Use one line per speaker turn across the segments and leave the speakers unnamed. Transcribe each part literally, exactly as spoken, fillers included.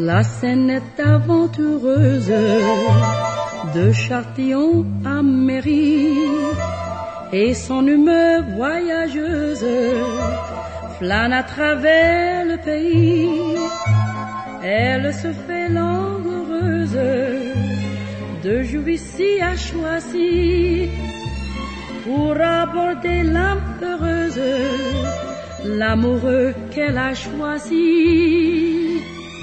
La Seine est aventureuse, de Châtillon à Mairie, et son humeur voyageuse flâne à travers le pays. Elle se fait langoureuse, de Juvisy à Choisy, pour aborder l'âme heureuse, l'amoureux qu'elle a choisi.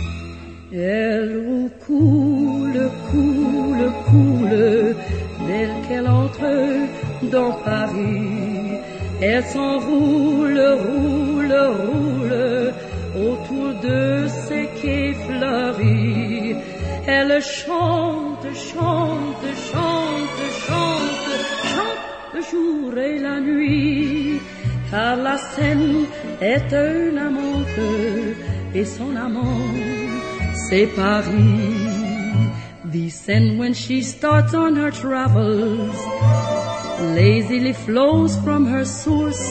Elle roule, coule, coule, coule, dès qu'elle entre dans Paris. Elle s'enroule, roule, roule, autour de ses quais fleuris. Elle chante, chante, chante, chante, chante le jour et la nuit, car la Seine est un amante et son amant, c'est Paris. The Seine, when she starts on her travels, lazily flows from her source.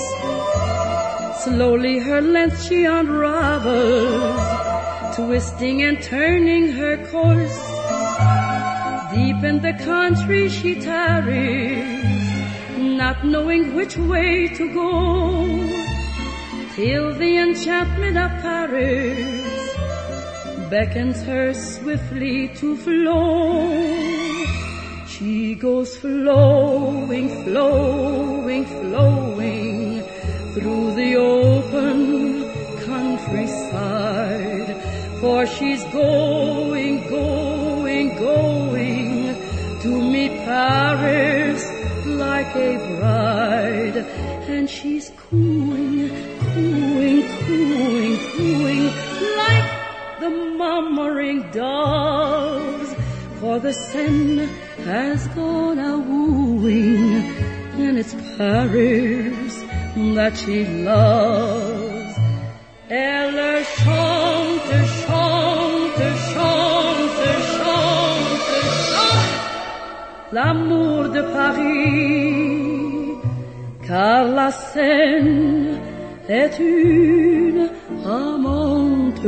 Slowly her length she unravels, twisting and turning her course. Deep in the country she tarries, not knowing which way to go, till the enchantment of Paris beckons her swiftly to flow. She goes flowing, flowing, flowing through the open countryside, for she's going, going, going to meet Paris like a bride. And she's cooing, cooing, cooing, cooing like the murmuring doves, for the Seine has gone a-wooing, and it's Paris that she loves. Elle chante, chante, chante, chante, chante l'amour de Paris, car la Seine est une amante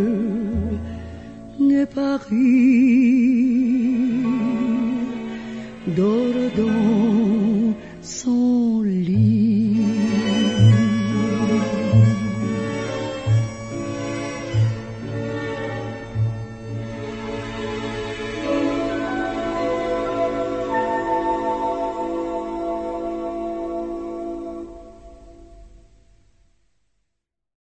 de Paris. D'Oredon.